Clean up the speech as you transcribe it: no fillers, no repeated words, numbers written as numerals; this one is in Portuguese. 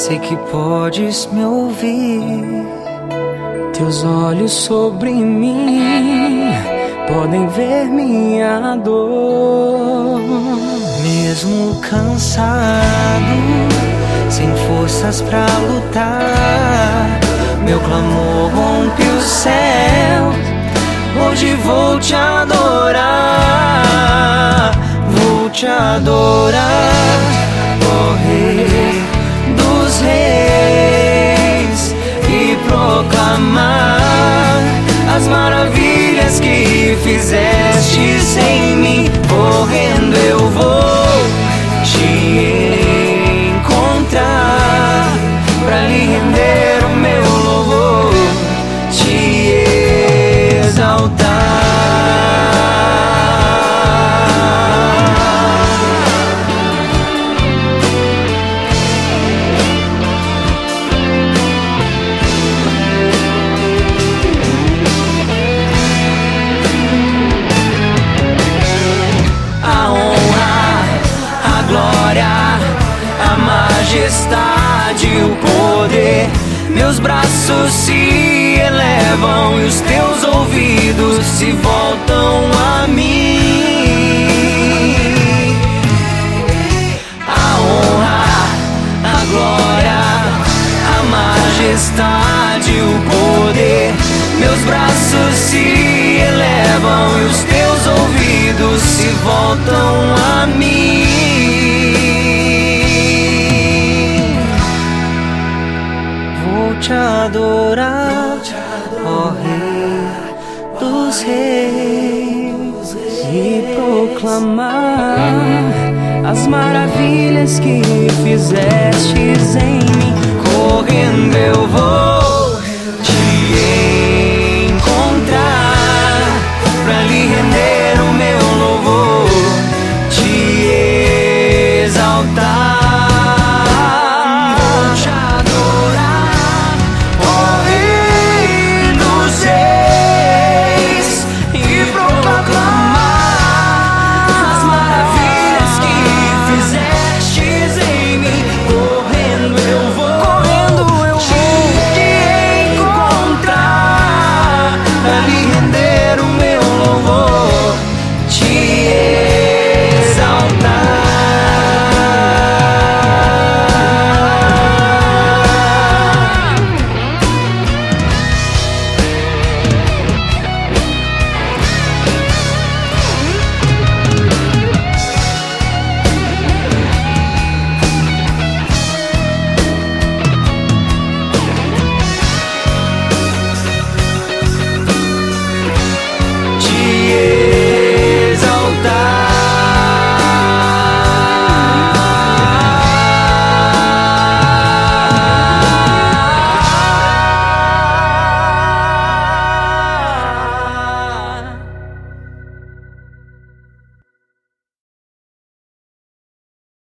sei que podes me ouvir. Teus olhos sobre mim podem ver minha dor. Mesmo cansado, sem forças pra lutar, meu clamor rompe o céu. Hoje vou te adorar, vou te adorar, ó Rei dos Reis, e proclamar as maravilhas que fizeste em mim. Correndo eu vou te encontrar, pra lhe render o meu louvor, te exaltar. Majestade, o poder, meus braços se elevam e os teus ouvidos se voltam a mim. A honra, a glória, a majestade, o poder, meus braços se elevam e os teus ouvidos se voltam a mim. Vou te adorar, ó Rei dos Reis, e proclamar as maravilhas que fizestes